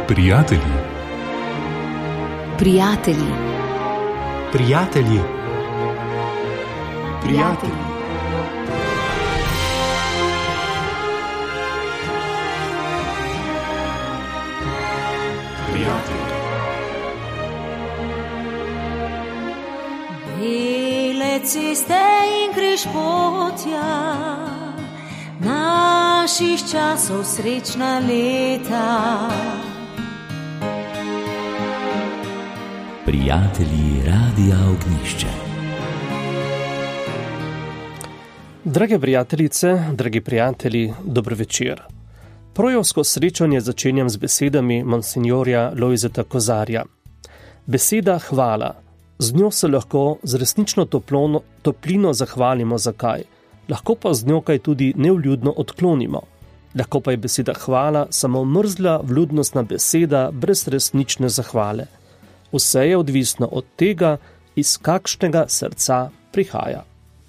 Prijatelji. Prijatelji. Prijatelji. Prijatelji. Bele ceste in križpotja, naših časov srečna leta. Prijatelji Radia Ognjišče. Drage prijateljice, dragi prijatelji, dobro večer. Projevsko srečanje začenjam z besedami monsinjorja Lojzeta Kozarja. Beseda hvala. Z njo se lahko z resnično toplino zahvalimo zakaj. Lahko pa z njo kaj tudi nevljudno odklonimo. Lahko pa je beseda hvala samo mrzla, vljudnostna beseda brez resnične zahvale. Vse je odvisno od tega, iz kakšnega srca prihaja.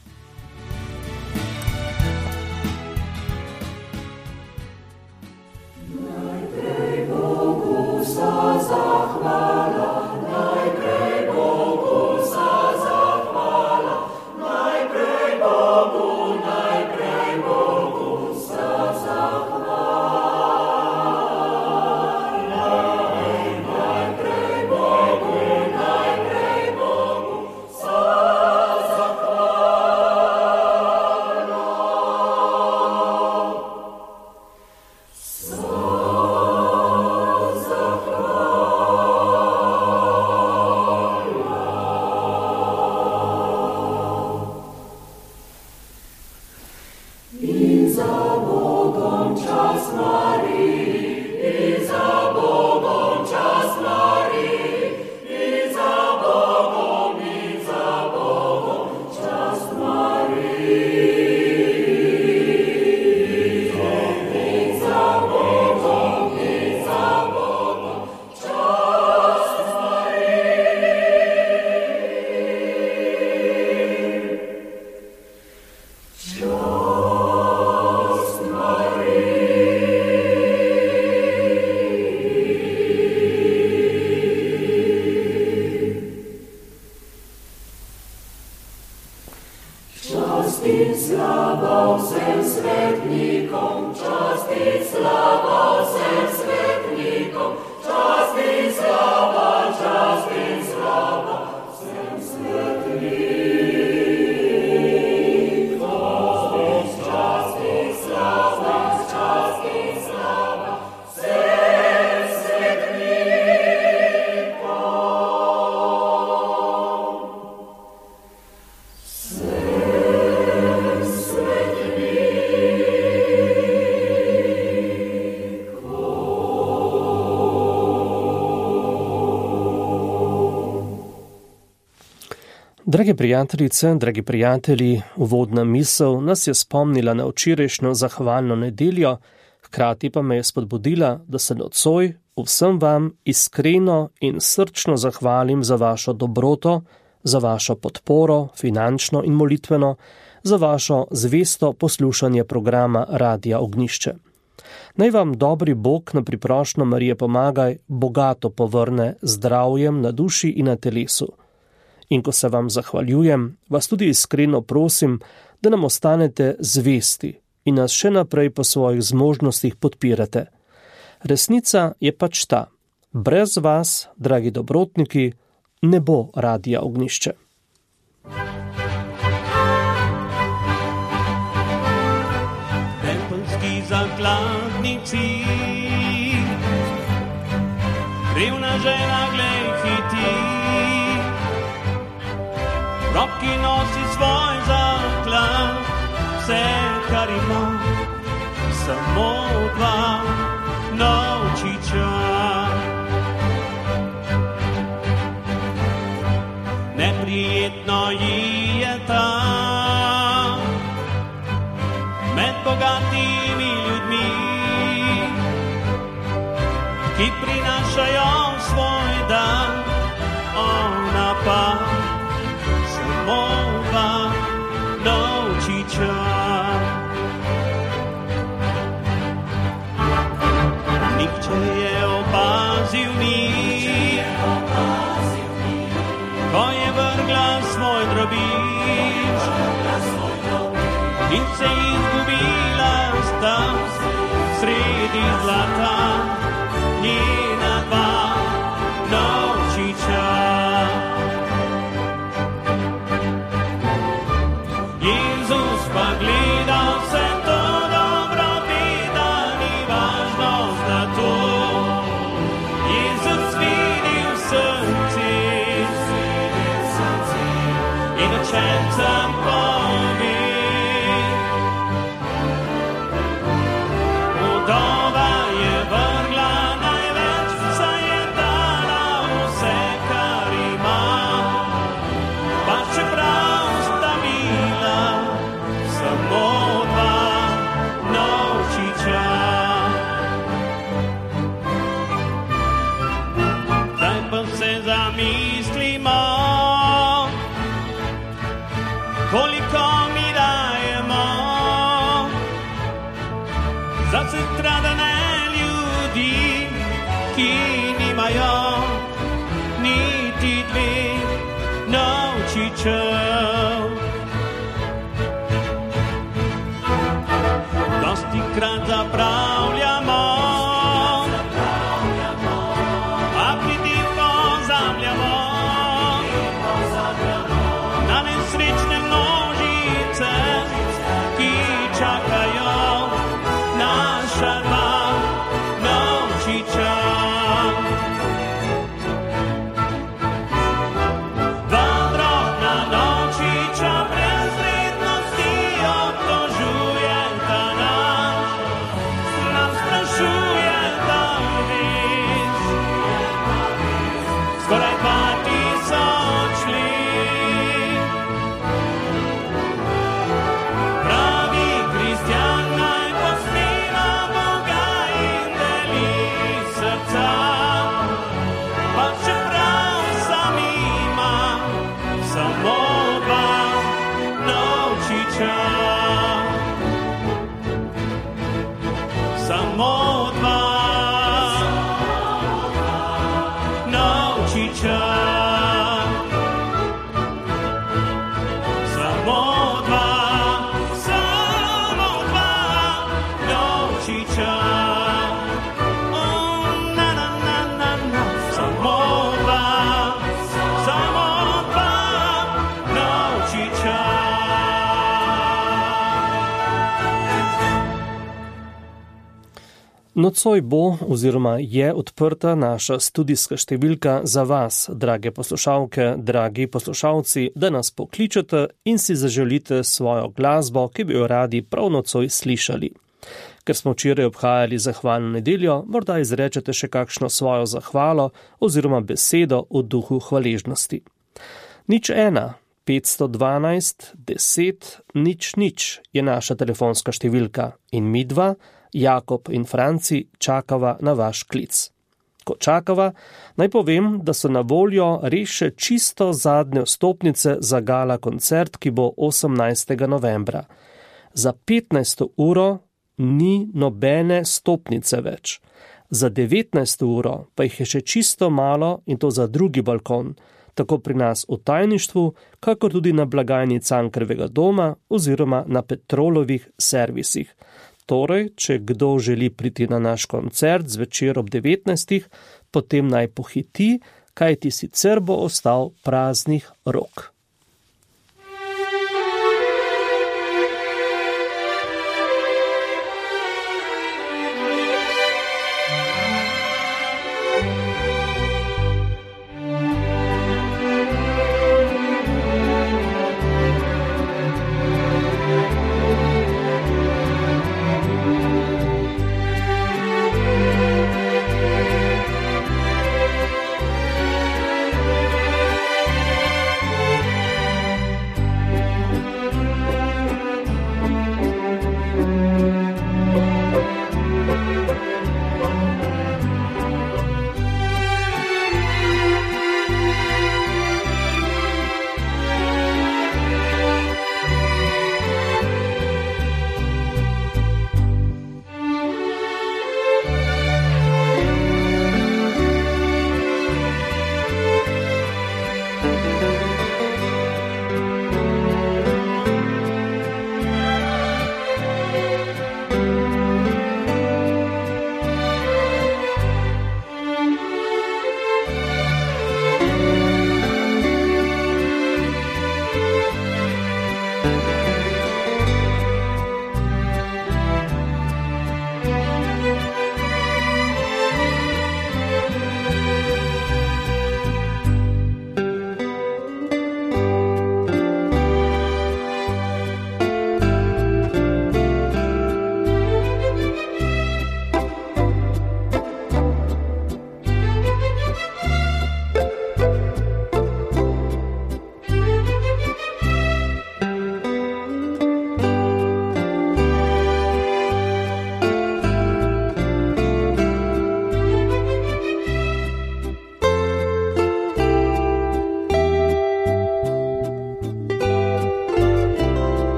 Drage prijateljice, dragi prijatelji, uvodna misel nas je spomnila na včerajšnjo zahvalno nedeljo, hkrati pa me je spodbudila, da se nocoj vsem vam iskreno in srčno zahvalim za vašo dobroto, za vašo podporo, finančno in molitveno, za vašo zvesto poslušanje programa Radia Ognjišče. Naj vam dobri Bog na priprošnjo Marije Pomagaj bogato povrne zdravjem na duši in na telesu. In ko se vam zahvaljujem, vas tudi iskreno prosim, da nam ostanete zvesti in nas še naprej po svojih zmožnostih podpirate. Resnica je pač ta. Brez vas, dragi dobrotniki, ne bo Radia Ognjišče. Tempelski zakladnici, revna žena glej hiti, roki nosi svoj zaklad, vse, kar ima, samo dva novčiča. Neprijetno ji je tam, med bogatimi ljudmi, ki prinašajo svoj dan, ona pa mova novčiča. Nihče je opazil, opazil ni, ko je vrgla svoj drobiž in se izgubila sta sredi zlata njena dva novčiča. Jezus pa gleda vse to dobro, da ni važno zlato. Jezus vidi v srci in učencem pove, vdova je vrgla največ, saj je dala vse, kar ima, pa čeprav sta bila samo dva novčiča. Zdaj pa se zamislimo, koliko mi dajemo za sestradane ljudi, ki nimajo niti dveh novčičev. Dostikrat zapravljamo, a pri tem pozabljamo na nesrečne množice, ki čakajo naša dva novčiča. Dva drobna novčiča brez vrednosti obtožujeta nas, nam sprašujeta res, skoraj 2000 let. Pravi kristjan naj posmeva Boga in deli srca, pa čeprav sam ima samo dva novčiča. Samo dva novčiča. Samo dva novčiča. Oh, na, na, na, na, na. Samo dva novčiča. Nocoj bo oziroma je odprta naša studijska številka za vas, drage poslušalke, dragi poslušalci, da nas pokličete in si zaželite svojo glasbo, ki bi jo radi prav nocoj slišali. Ker smo včeraj obhajali zahvalno nedeljo, morda izrečete še kakšno svojo zahvalo oziroma besedo v duhu hvaležnosti. 01 512 10 00 je naša telefonska številka in midva, Jakob in Franci, čakava na vaš klic. Ko čakava, naj povem, da so na voljo res še čisto zadnje vstopnice za gala koncert, ki bo 18. novembra. Za 15. uro ni nobene stopnice več. Za 19. uro pa jih je še čisto malo in to za drugi balkon, tako pri nas v tajništvu, kakor tudi na blagajni Cankarjevega doma oziroma na Petrolovih servisih. Torej, če kdo želi priti na naš koncert zvečer ob 19. potem naj pohiti, kajti sicer bo ostal praznih rok.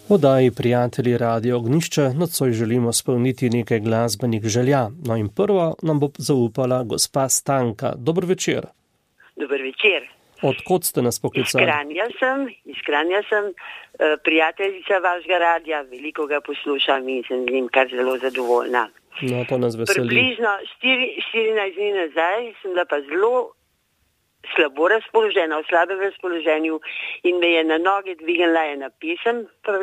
V oddaji Prijatelji Radia Ognjišče nocoj želimo spolniti nekaj glasbenih želja. No in prvo nam bo zaupala gospa Stanka. Dober večer. Dober večer. Odkot ste nas poklicali? Iz Kranja sem prijateljica vašega radia, veliko ga poslušam in sem z njim kar zelo zadovoljna. No, to nas veseli. Približno 14 dni nazaj sem bila pa zelo slabo razpoložena, v slabem razpoloženju in me je na noge dvignila ena pesem,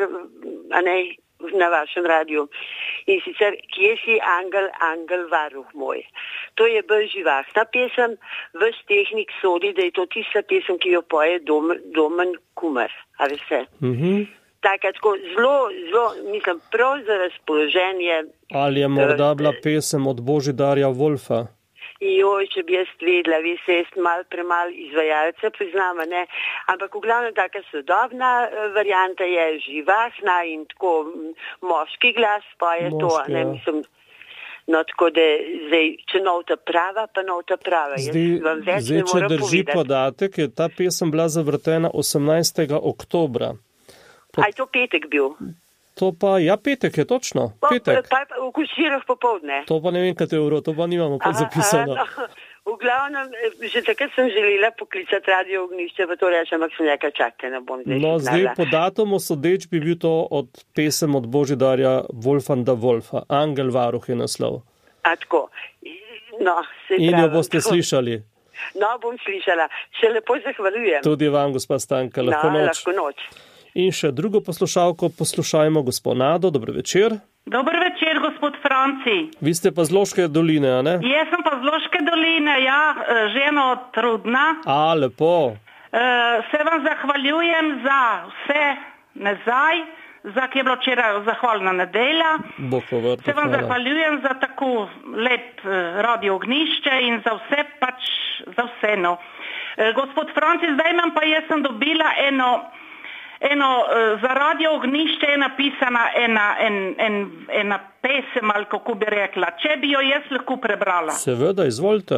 na vašem radiju. In sicer, kje si angel, angel varuh moj. To je bolj živahna pesem, ves tehnik sodi, da je to tista pesem, ki jo poje Domen Kumer. A veste? Tako zelo, mislim, prav za razpoloženje. Ali je morda bila pesem od Božidarja Wolfa? Joj, če bi jaz vedela, veste, jaz malo premalo izvajalce priznam, ne, ampak v glavnem taka sodobna varianta je živahna in tako moški glas poje to, ne, mislim, no tako da zdaj, če novta prava, pa novta prava. Zdaj, če drži podatek, je ta pesem bila zavrtena 18. oktobra. A je to petek bil? To pa, ja, petek je točno, petek. Pa v Kočirah popoldne. To pa ne vem, kaj je uro, to pa nimamo pod zapisano. V glavnem, že takrat sem želela poklicati Radio Ognjišče, pa to rečem, ampak sem nekaj čakala, ne bom zdaj. No, zdaj po datumu sodeč bi bil to od pesem od Božidarja Wolfanda Wolfa. Angel varuh je naslov. A tako. No, in jo boste slišali. No, bom slišala. Še lepo zahvaljujem. Tudi vam, gospa Stanka, lahko noč. Lahko noč. In še drugo poslušalko poslušajmo, gospod Nado, dobro večer. Dober večer, gospod Franci. Vi ste pa z Loške doline, a ne? Jaz sem pa z Loške doline, ja, ženo trudna. A, lepo. Se vam zahvaljujem za vse nazaj, za ki je bilo včeraj zahvalna nedelja. Se vam zahvaljujem za tako lep Radio Ognjišče in za vse pač, za vse, no. Gospod Franci, zdaj imam pa, jaz sem dobila eno za Radio Ognjišče je napisana ena pesem, ali kako bi rekla, če bi jo jaz lahko prebrala. Seveda, izvolite.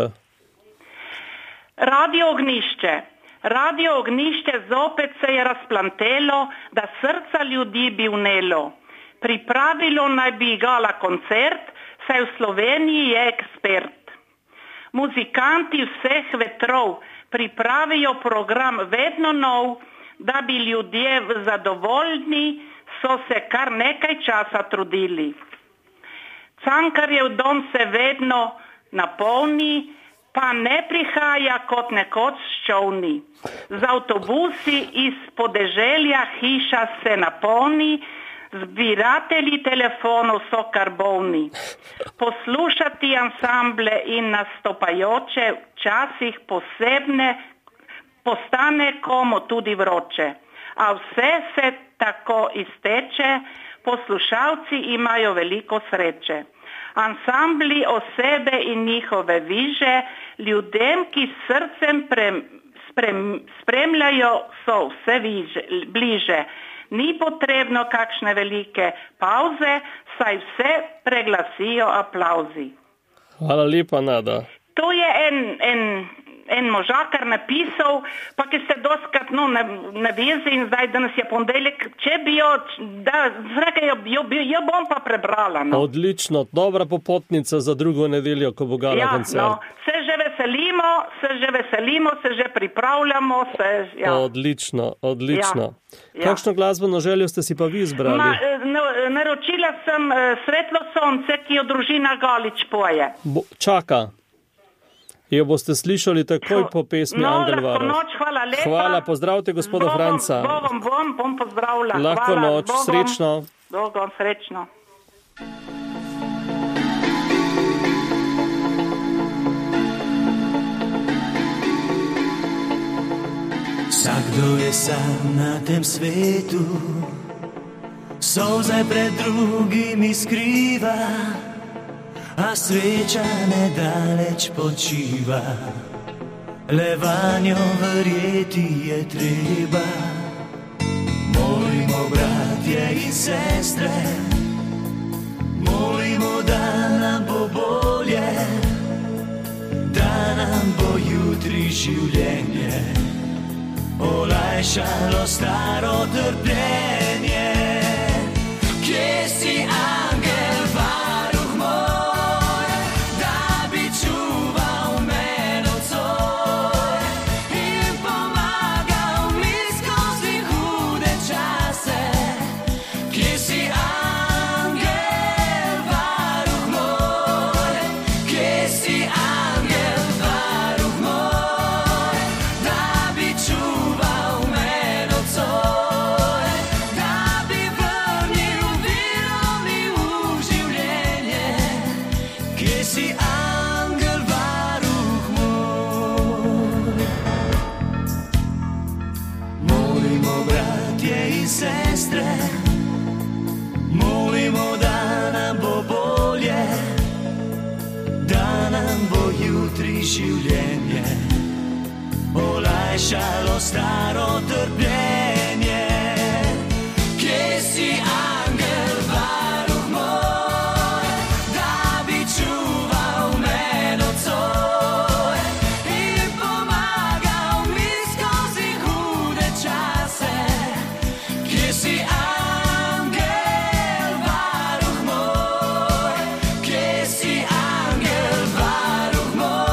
Radio Ognjišče zopet se je razplantelo, da srca ljudi bi vnelo. Pripravilo naj bi igala koncert, saj v Sloveniji je ekspert. Muzikanti vseh vetrov pripravijo program vedno nov, da bi ljudje zadovoljni, so se kar nekaj časa trudili. Cankarjev dom se vedno napolni, pa ne prihaja kot nekoč s čolni. Z avtobusi iz podeželja hiša se napolni, zbiratelji telefonov so kar bolni. Poslušati ansamble in nastopajoče včasih posebne postane komu tudi vroče, a vse se tako izteče, poslušalci imajo veliko sreče. Ansambli osebe in njihove viže, ljudem, ki s srcem spremljajo, so vse bliže. Ni potrebno kakšne velike pauze, saj vse preglasijo aplauzi. Hvala lepa, Nada. To je en možakar napisal, pa ki ste doskrat na vezi in zdaj danes je ponedeljek, če bi jo bom pa prebrala. No. Odlično, dobra popotnica za drugo nedeljo, ko bo gala koncert. No, se že veselimo, se že pripravljamo. Odlično. Kakšno glasbeno željo ste si pa vi izbrali? Naročila sem Svetlo sonce, ki jo družina Galič poje. Čaka. Jo boste slišali takoj po pesmi Angel varuh. Lahko noč, hvala lepa. Hvala, pozdravite gospoda Franca. Bom pozdravila. Lahko noč, srečno. Bogom, srečno. Vsakdo je sam na tem svetu, solze pred drugimi skriva, a sreča nedaleč počiva, le vanjo verjeti je treba. Molimo bratje in sestre, molimo, da nam bo bolje, da nam bo jutri življenje olajšalo staro trpljenje. Življenje olajšalo staro trpljenje. Kje si angel, varuh moj, da bi čuval me nocoj in pomagal mi skozi hude čase. Kje si angel, varuh moj, kje si angel, varuh moj.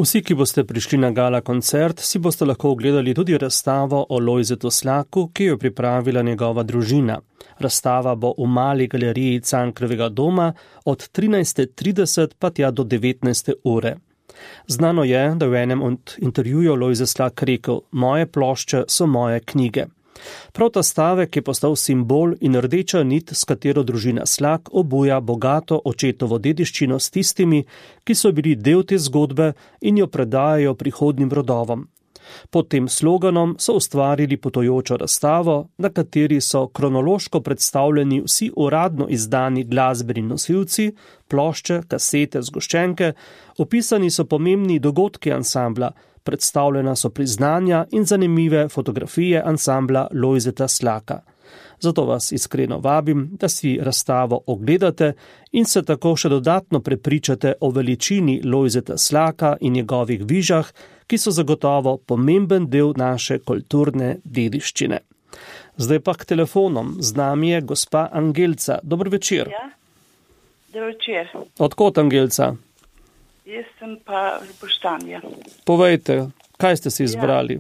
Vsi, ki boste prišli na gala koncert, si boste lahko ogledali tudi razstavo o Lojzetu Slaku, ki jo pripravila njegova družina. Razstava bo v mali galeriji Cankarjevega doma od 13:30 pa tja do 19. ure. Znano je, da v enem od intervjujev Lojze Slak rekel: "Moje plošče so moje knjige." Prav ta stavek je postal simbol in rdeča nit, s katero družina Slak obuja bogato očetovo dediščino s tistimi, ki so bili del te zgodbe in jo predajajo prihodnjim rodovom. Pod tem sloganom so ustvarili potujočo razstavo, na kateri so kronološko predstavljeni vsi uradno izdani glasbeni nosilci, plošče, kasete, zgoščenke, opisani so pomembni dogodki ansambla, predstavljena so priznanja in zanimive fotografije ansambla Lojzeta Slaka. Zato vas iskreno vabim, da si razstavo ogledate in se tako še dodatno prepričate o veličini Lojzeta Slaka in njegovih vižah, ki so zagotovo pomemben del naše kulturne dediščine. Zdaj pa k telefonom. Z nami je gospa Angelca. Dober večer. Ja, dober večer. Odkot, Angelca? Jaz sem pa z Boštanja. Povejte, kaj ste si izbrali?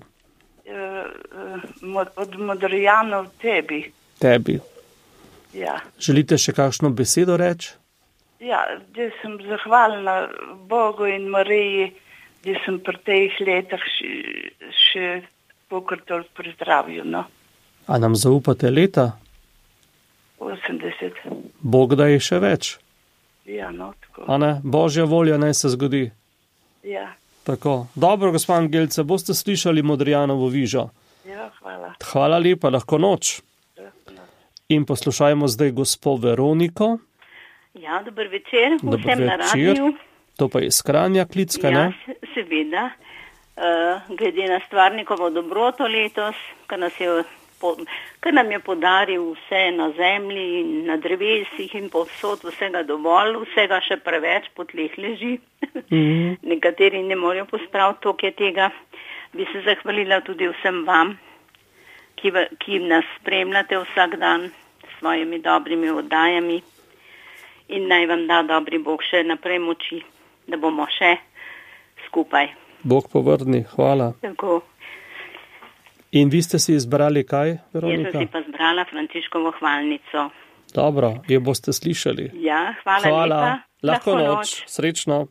Od Modrijanov Tebi. Tebi. Ja. Želite še kakšno besedo reči? Ja, da sem zahvalna Bogu in Mariji, da sem pri teh letah še pokratol pri zdravju, no. A nam zaupate leta? 80. Bog da je še več. Ja, no, tako. A ne? Božja volja naj se zgodi. Ja. Tako. Dobro, gospod Angelce, boste slišali Modrijanovo vižo. Ja, hvala. Hvala lepa, lahko noč. In poslušajmo zdaj gospo Veroniko. Ja, dober večer, Dober vsem na večer. radiju. To pa je iz Kranja klicka, Ja, ne? seveda. Glede na stvarnikovo dobroto letos, ker nam je podaril vse na zemlji in na drevesih in povsod vsega dovolj, vsega še preveč po tleh leži. Nekateri ne morejo pospraviti toliko je tega. Bi se zahvalila tudi vsem vam, ki nas spremljate vsak dan s svojimi dobrimi oddajami in naj vam da dobri Bog še naprej moči, da bomo še skupaj. Bog povrni, hvala. Tako. In vi ste si izbrali kaj, Veronika? Jaz sem si pa zbrala Frančiškovo hvalnico. Dobro, jo boste slišali. Ja, hvala lepa. Lahko noč. Srečno.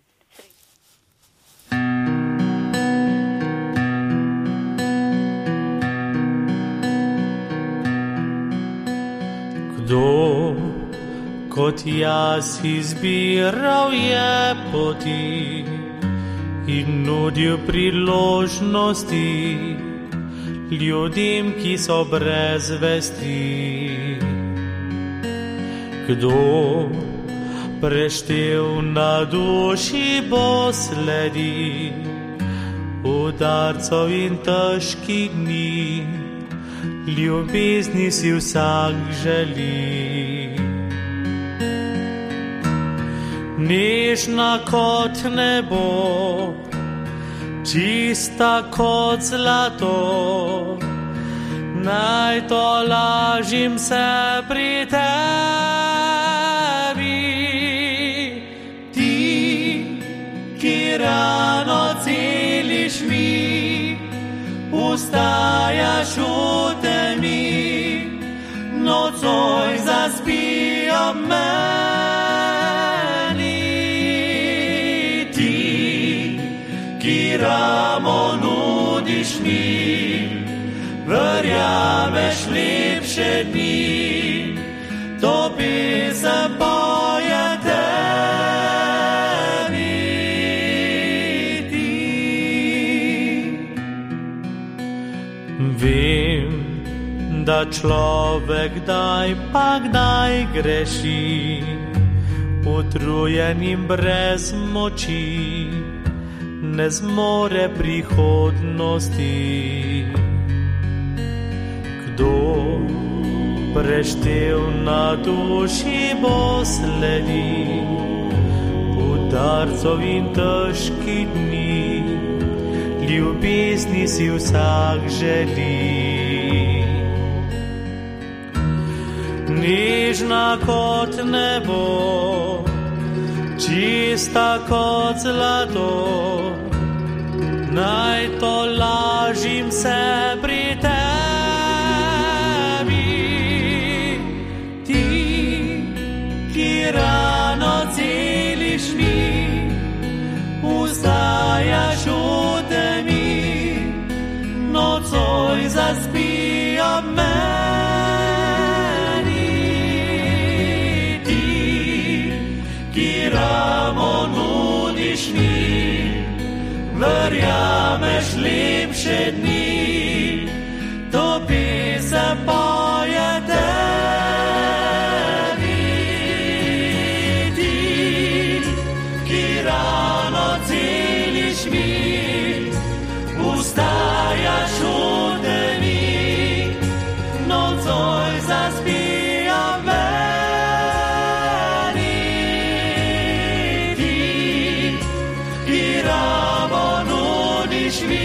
Kdo kot jaz izbiral je poti in nudil priložnosti ljudem, ki so brez vesti. Kdo preštel na duši bo sledi udarcov in težkih dni, ljubezni si vsak želi. Nežna kot nebo, čista kot zlato, naj tolažim se pri tebi. Ti, ki rano celiš mi, ustajaš v temi, nocoj zaspi ob meni. Ti, ki ramo nudiš mi, verjameš lepše dni, to pesem poje tebi. Ti. Vem, da človek kdaj pa kdaj greši, utrujen in brez moči, ne zmore prihodnosti. Kdo preštel na duši bo sledi udarcov in težkih dni, ljubezni si vsak želi. Nežna kot nebo, čista kot zlato, naj tolažim se pri tebi. Ti, ki rano celiš mi, ustajaš v temi, nocoj zaspi ob meni. Ti, ki ramo nudiš mi, verjameš lepše dni, to pesem poje tebi. Ti, ki rano celiš mi, ustajaš v temi, nocoj zaspi ob meni. Ti, ki ramo nudiš mi,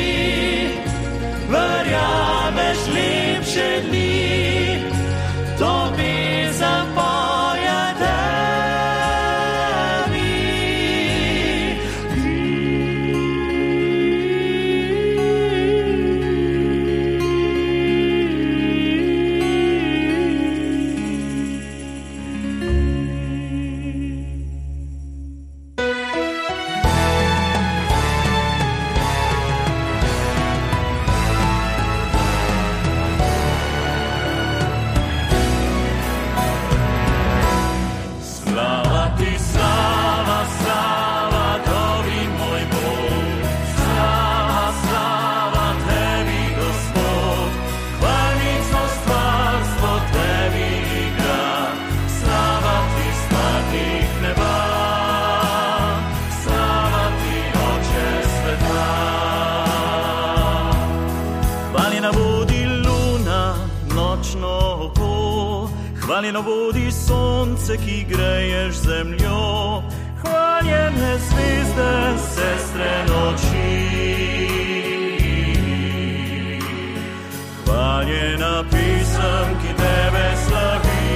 verjameš lepše dni, to pesem poje tebi. Slava ti, slava, slava, dobri moj Bog. Slava, slava tebi, Gospod. Hvalnico stvarstvo tebi igra. Slava ti, stvarnik neba. Slava ti, Oče sveta. Hvaljena bodi luna, nočno oko. Hvaljeno bodi sonce, ki greješ zemljo. Hvaljene zvezde, sestre noči. Hvaljena pesem, ki tebe slavi.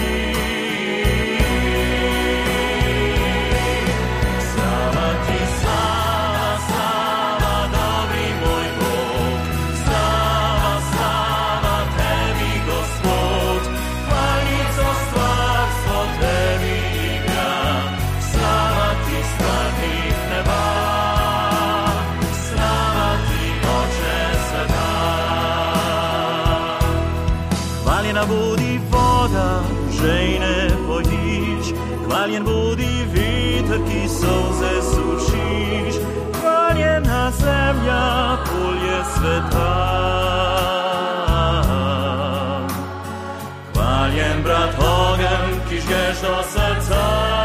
Slava ti, slava, slava, dobri moj Bog. Slava, slava tebi, Gospod. Hvalnico stvarstvo tebi igra. Slava ti, stvarnik neba. Slava ti, Oče sveta. Hvaljena bodi voda, žejne pojiš. Hvaljen bodi veter, ki solze sušiš. Hvaljena zemlja, polje sveta. Hvaljen brat ogen, ki žgeš do srca.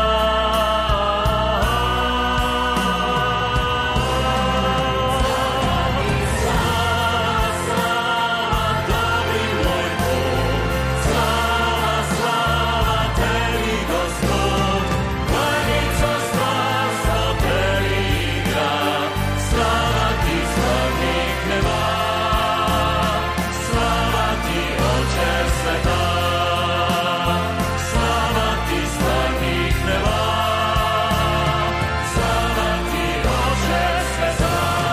Slava, slava, dobri moj Bog. Slava, slava tebi, Gospod. Hvalnico stvarstvo tebi igra. Slava ti, stvarnik neba. Slava ti, Oče sveta. Slava ti, stvarnik neba. Slava ti, Oče sveta.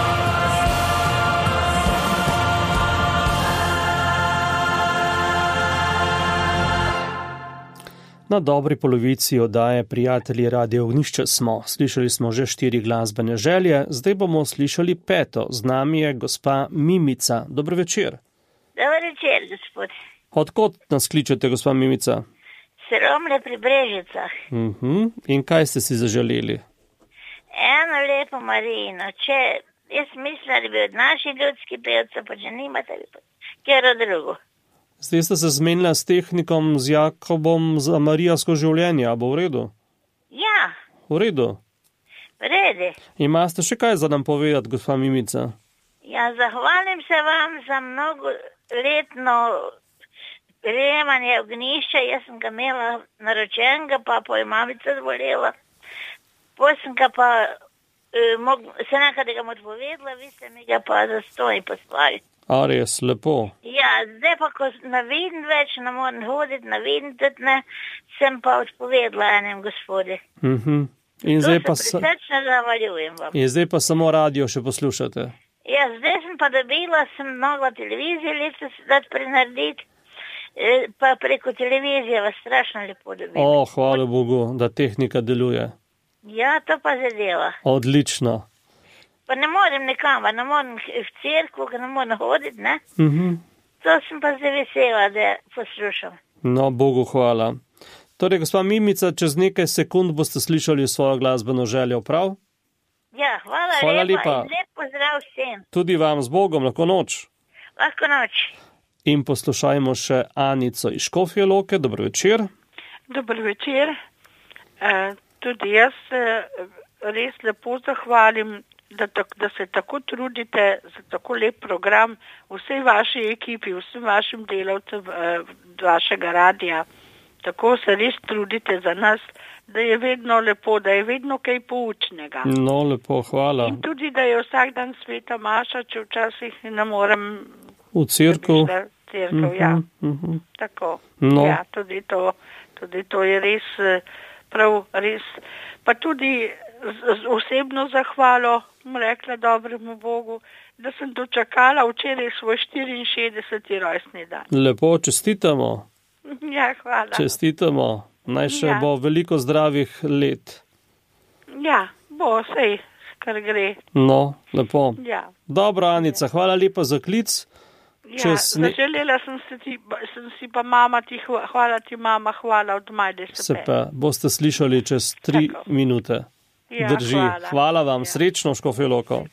Na dobri polovici oddaje Prijatelji Radia Ognjišče smo. Slišali smo že 4 glasbene želje, zdaj bomo slišali 5. Z nami je gospa Mimica. Dober večer. Dober večer, gospod. Odkot nas kličete, gospa Mimica? Sromle pri Brežicah. In kaj ste si zaželeli? Eno lepo Marijino. Če jaz mislila, da bi od naših ljudskih pevcev, pa če nimate, bi pa kjero drugo. Zdaj ste se zmenila s tehnikom, z Jakobom za marijasko življenje, a bo v redu? Ja, V redu. v redu. Imate še kaj za nam povedati, gospa Mimica? Ja, zahvalim se vam za mnogoletno prejemanje Ognjišča. Jaz sem ga imela naročenega, pa je mamica zbolela. Potem ga pa se nekaj, da ga mu odpovedala, vi ste mi ga pa zastonj poslali. A res, lepo. Ja, zdaj pa, ko ne vidim več, ne moram hoditi, ne vidim tudi ne, sem pa odpovedala enem gospodi. In To zdaj se pa prisrčno zahvaljujem vam. in zdaj pa samo radio še poslušate. Ja, zdaj sem pa dobila, sem mogla televizijo letos dati prenarediti, pa preko televizije vas strašno lepo dobila. Hvala Bogu, da tehnika deluje. Ja, to pa zadeva. Odlično. Pa ne morem nekam, ne morem v cerkvu, ne morem hoditi, ne? To sem pa zdaj vesela, da poslušam. No, Bogu hvala. Torej, gospa Mimica, čez nekaj sekund boste slišali svojo glasbeno željo, prav? Ja, hvala lepa. In lep pozdrav vsem. Tudi vam z Bogom, lahko noč. Lahko noč. In poslušajmo še Anico iz Škofje Loke. Dobro večer. Dobro večer. Tudi jaz res lepo zahvalim, da se tako trudite za tako lep program vsej vaši ekipi, vsem vašim delavcem vašega radija. Tako se res trudite za nas, da je vedno lepo, da je vedno kaj poučnega. No, lepo, hvala. In tudi, da je vsak dan sveta maša, če včasih ne morem v cerkev. Ja. Tako. No. Ja, tudi to je res prav, res. Pa tudi z osebno zahvalo, rekla dobremu Bogu, da sem dočakala včeraj svoj 64. rojstni dan. Lepo, čestitamo. Ja, hvala. Čestitamo. Naj še bo veliko zdravih let. Ja, bo sej, kar gre. No, lepo. Ja. Dobro, Anica, hvala lepa za klic. Ja, zaželela sem si pa mama ti, hvala ti mama, hvala od Majde se pa boste slišali čez 3 minute. Ja, drži. Hvala vam, srečno v Škofjo Loko.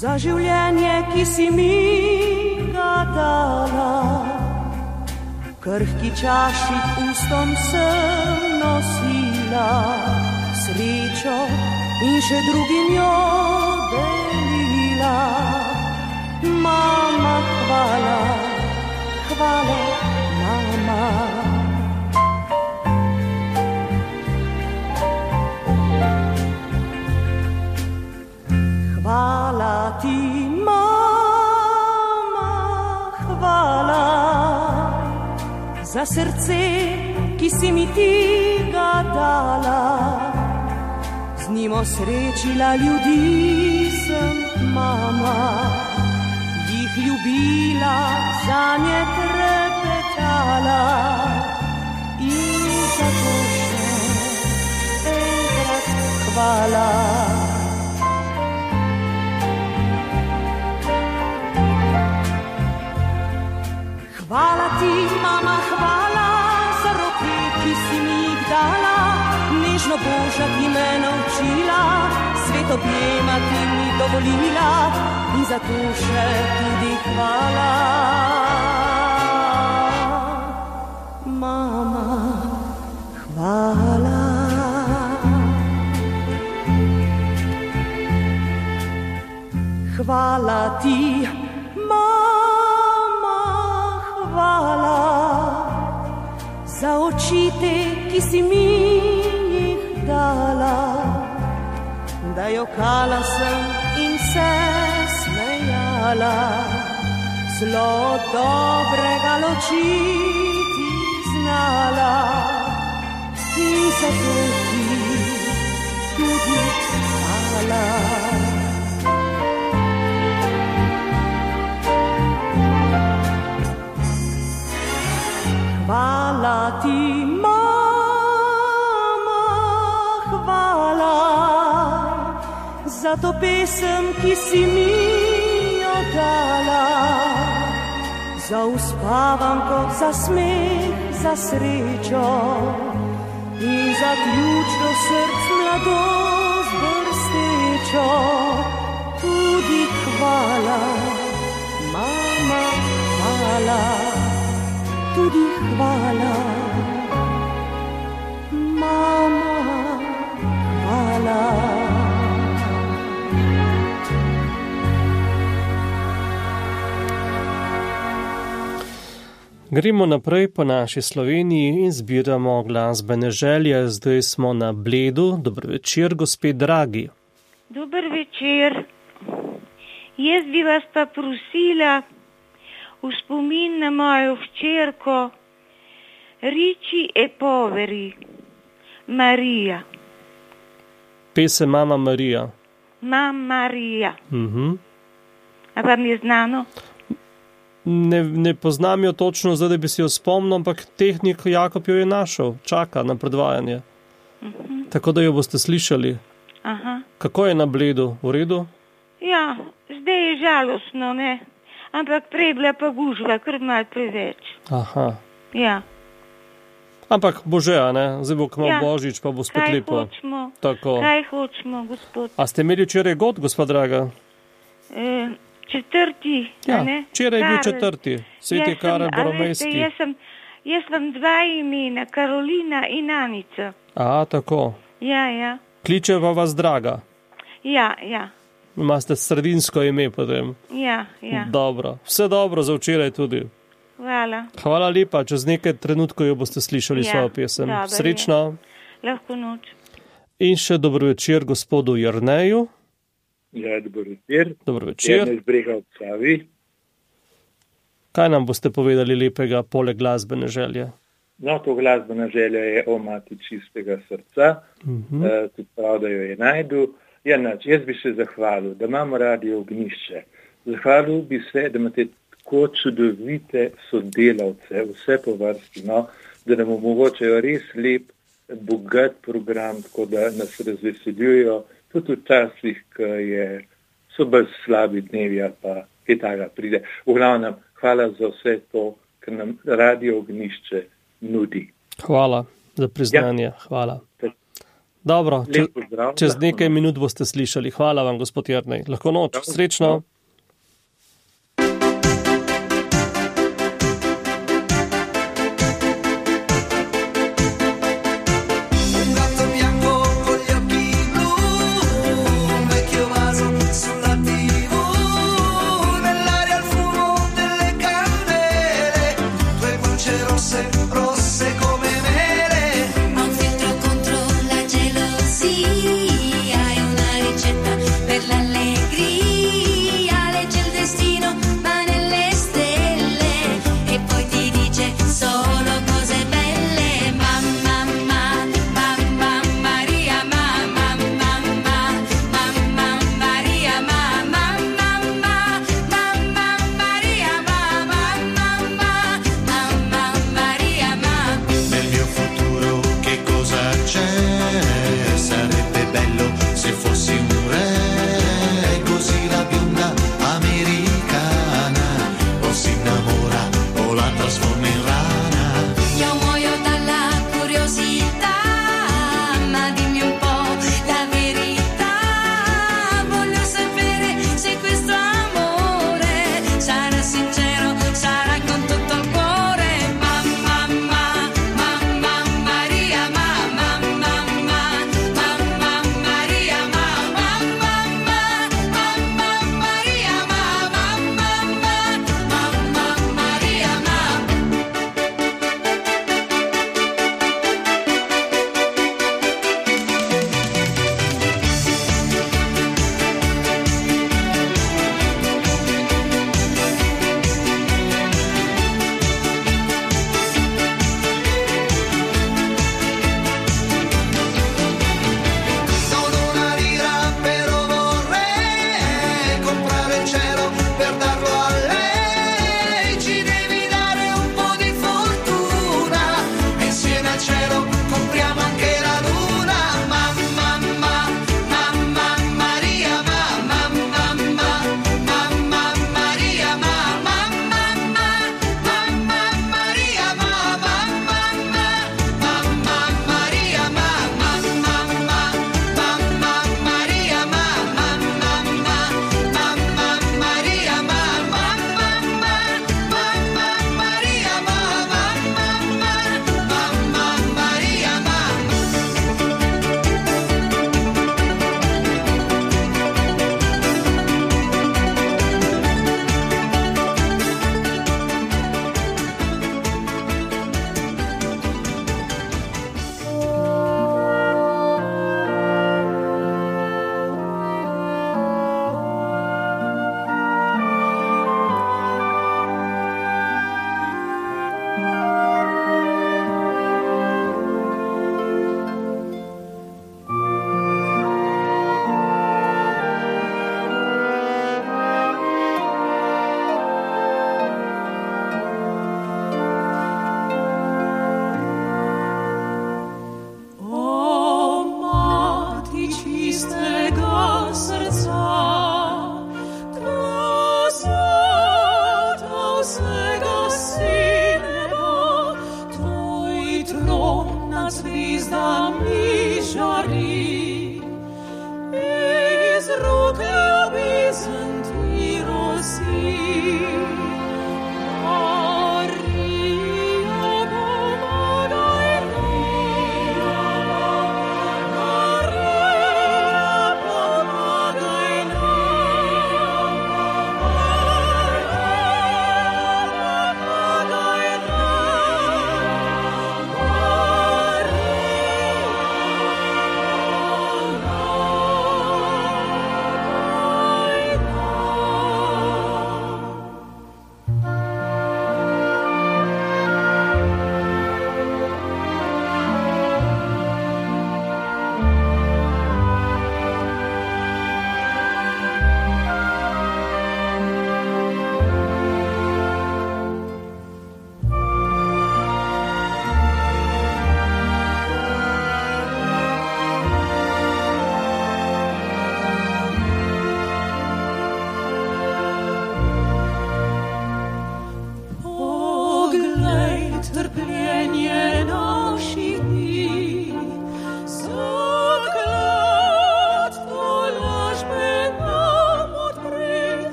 za življenje, ki si mi ga dala. Krhki čaši ustom sem nosila srečo in še drugim jo delila. Mama, hvala, hvala, mama. Hvala ti, mama, hvala za srce, ki si mi ti ga dala. Z njim osrečila ljudi sem, mama, jih ljubila, zanje trepetala. In zato še enkrat hvala. Hvala ti, mama, hvala za roke, ki si mi jih dala. Nežno Božja ti me naučila, svet objemati mi dovolila. In zato še tudi hvala. Mama, hvala. Hvala ti, hvala za očite, ki si mi jih dala. Da jokala sem in se smejala, zelo dobrega ločiti znala. In zato ti tudi hvala. Hvala ti, mama, hvala za to pesem, ki si mi jo dala. Za uspavanko, za smeh, za srečo in za ključ do src mladost brstečo. Tudi hvala, mama, hvala. Tudi hvala, mama, hvala. Gremo naprej po naši Sloveniji in zbiramo glasbene želje. Zdaj smo na Bledu. Dober večer, gospe dragi. Dober večer. Jaz bi vas pa prosila v spomin na mojo hčerko Riči e poveri, Marija. Pesem Mama Marija. Mama Marija. A vam je znano? Ne poznam jo točno, zdaj da bi si jo spomnil, ampak tehnik Jakob jo je našel, čaka na predvajanje. Tako da jo boste slišali. Aha. Kako je na Bledu? V redu? Ja, zdaj je žalostno, ne? Ampak prej bila pa gužva, kar malo preveč. Aha. Ja. Ampak bože, a ne? Zdaj bo kmalu Božič, pa bo spet lepo. Kaj hočemo? Tako. Kaj hočemo, gospod? A ste imeli včeraj god, gospod draga? Četrti, ja, a ne? Včeraj je bil četrti, Sveti Karel Boromejski. Jaz vam dva imena, Karolina in Anica. A, tako. Ja. Kliče pa vas draga? Ja. Imate sredinsko ime potem? Ja. Dobro, vse dobro za včeraj tudi. Hvala. Hvala lepa, čez nekaj trenutkov jo boste slišali svojo pesem. Dobar, srečno. Lahko noč. In še dobro večer gospodu Jerneju. Ja, dobro večer. Dobro večer. Jernej z Brega ob Savi. Kaj nam boste povedali lepega poleg glasbene želje? No, to glasbena želja je o Mati čistega srca. Tudi prav, da jo je najdu. Ja, jaz bi se zahvalil, da imamo Radio Ognjišče. Zahvalil bi se, da imate tako čudovite sodelavce, vse po vrsti, no, da nam omogočajo res lep, bogat program, tako da nas razveseljujo, tudi včasih, ko so bolj slabi dnevi, pa kaj takega pride. V glavnem, hvala za vse to, kar nam Radio Ognjišče nudi. Hvala za priznanje, hvala. Dobro, Lep pozdrav. čez nekaj minut boste slišali. Hvala vam, gospod Jernej. Lahko noč. Srečno.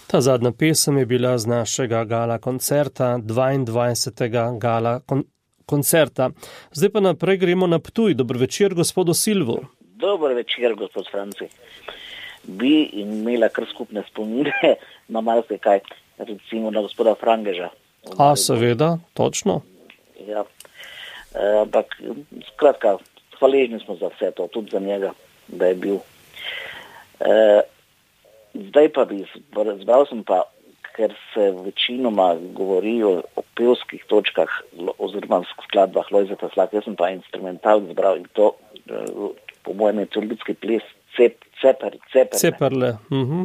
Ta zadnja pesem je bila z našega gala koncerta, 22. gala koncerta. Zdaj pa naprej gremo na Ptuj. Dober večer, gospodu Silvu. Dober večer, gospod Franci. Bi imela kar skupne spomine na marsikaj, recimo na gospoda Frangeža. A, seveda, točno. Ja, ampak skratka, hvaležni smo za vse to, tudi za njega, da je bil. Zdaj pa bi zbral sem pa, ker se večinoma govori o pevskih točkah oziroma skladbah Lojzeta Slaka, jaz sem pa instrumental zbral in to po mojem je to ljudski ples Ceperle.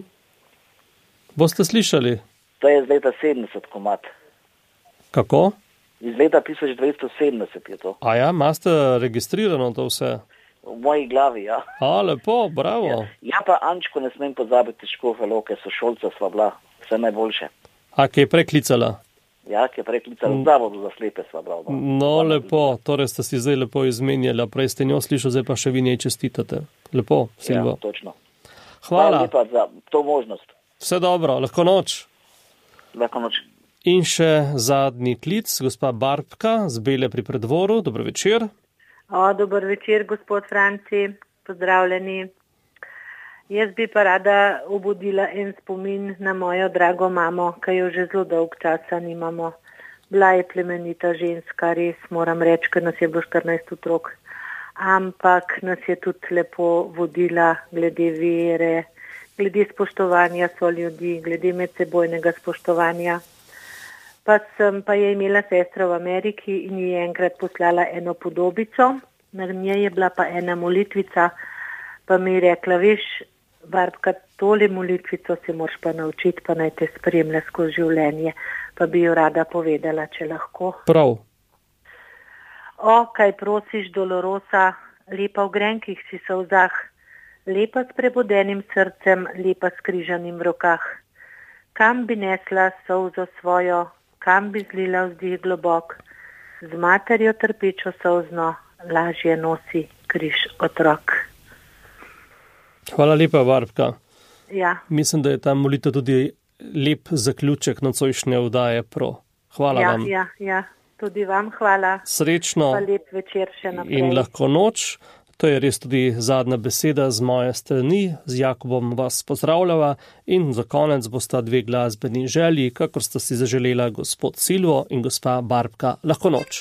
Boste slišali? To je iz leta 70 komad. Kako? Iz leta 1270 je to. A ja, imate registrirano to vse? V moji glavi, ja. A, lepo, bravo. Ja pa Ančko ne smem pozabiti Škofe Loke, sošolca sva bila, vse najboljše. A, ki je preklicala? Ja, ki je preklicala v zavodu za slepe sva bila. No, lepo, torej ste si zdaj lepo izmenjali, prej ste njo slišali, zdaj pa še vi njej čestitate. Lepo, Silvo. Ja, točno. Hvala lepa za to možnost. Vse dobro, lahko noč. Lahko noč. In še zadnji klic, gospa Barbka z Bele pri Predvoru. Dober večer. Dober večer, gospod Franci, pozdravljeni. Jaz bi pa rada obudila en spomin na mojo drago mamo, ki jo že zelo dolg časa nimamo. Bila je plemenita ženska, res moram reči, ker nas je bilo 14 otrok. Ampak nas je tudi lepo vodila glede vere, glede spoštovanja so ljudi, glede medsebojnega spoštovanja. Pa je imela sestra v Ameriki in ji je enkrat poslala eno podobico, na njej je bila pa ena molitvica, pa mi je rekla, veš, Barbka, tole molitvico se moraš pa naučiti, pa naj te spremlja skozi življenje, pa bi jo rada povedala, če lahko. Prav. Kaj prosiš, Dolorosa, lepa v grenkih si solzah, lepa s prebudenim srcem, lepa s križanim v rokah. Kam bi nesla solzo svojo, kam bi zlila vzdih globok, z materjo trpečo solzno, lažje nosi križ otrok. Hvala lepa, Barbka. Ja. Mislim, da je ta molitev tudi lep zaključek nocojšnje vdaje Pro. Hvala vam. Ja, tudi vam hvala. Srečno. Pa lep večer še naprej. In lahko noč. To je res tudi zadnja beseda z moje strani. Z Jakobom vas pozdravljava in za konec bosta dve glasbeni želji, kakor sta si zaželela gospod Silvo in gospa Barbka. Lahko noč.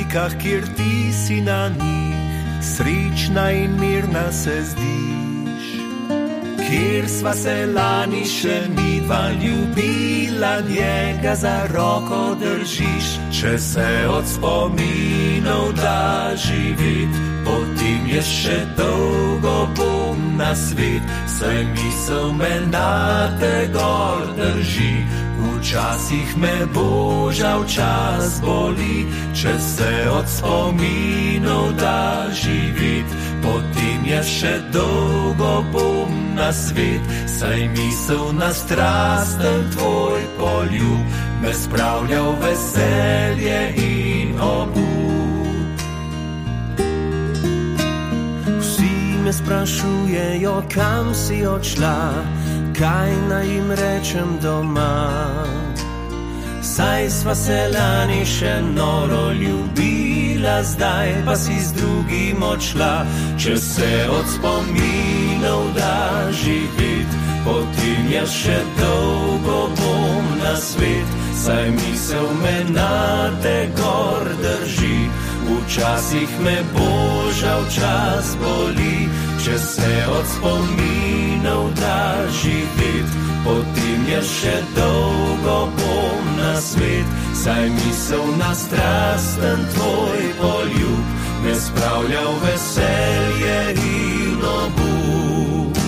slikah, kjer ti si na njih, srečna in mirna se zdiš. Kjer sva se lani še midva ljubila, njega za roko držiš. Če se od spominov da živit, potem je še dolgo bom na svet. Saj misel me na te gor drži, včasih me boža včas boli. Če se od spominov da živit, potem je še dolgo bom na svet. Saj misel na strasten tvoj poljub me spravlja v veselje in obup. Vsi me sprašujejo, kam si odšla, kaj naj jim rečem doma. Saj sva se lani še noro ljubila, zdaj pa si z drugim odšla. Če se od spominov da živit, potem je še dolgo bom na svet. Saj misel me na te gor drži, včasih me boža včas boli. Če se od spominov da živit, potem je še dolgo bom na svet. Saj misel na strasten tvoj poljub me spravlja v veselje in obup.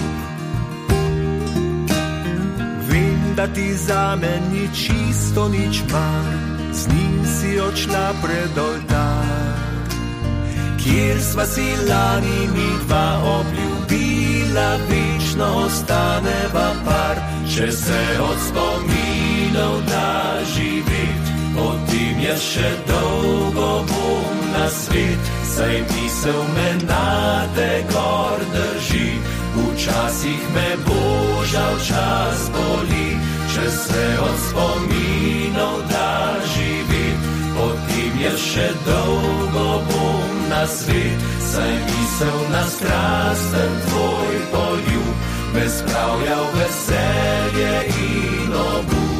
Vem, da ti zame ni čisto nič mar, z njim si odšla pred oltar, kjer sva si lani midva obljubila, večno ostaneva par. Če se od spominov da živit, potem je še dolgo bom na svet. Saj misel me na te gor drži, včasih me boža včas boli. Če se od spominov da živit, potem je še dolgo bom na svet. Saj misel na strasten tvoj poljub me spravlja v veselje in obup.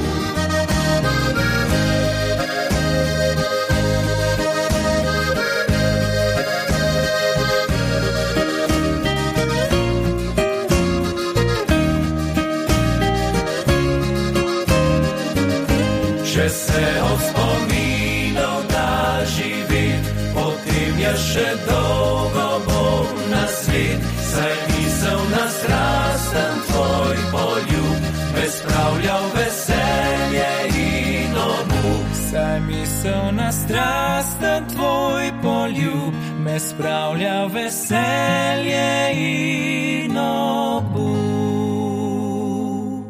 Če se od spominov da živit, potem je še dolgo bom na svet. Saj misel na strasten tvoj poljub me spravlja v veselje in obup. Saj misel na strasten tvoj poljub me spravlja v veselje in obup.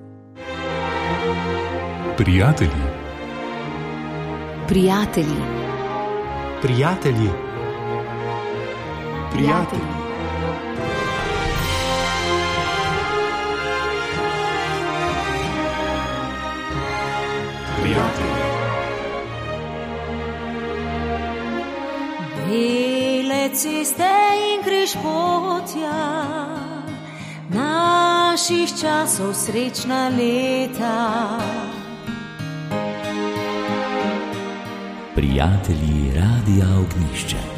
Prijatelji. Prijatelji. Prijatelji. Prijatelji. Bele ceste in križpotja, naših časov srečna leta. Prijatelji Radia Ognišče.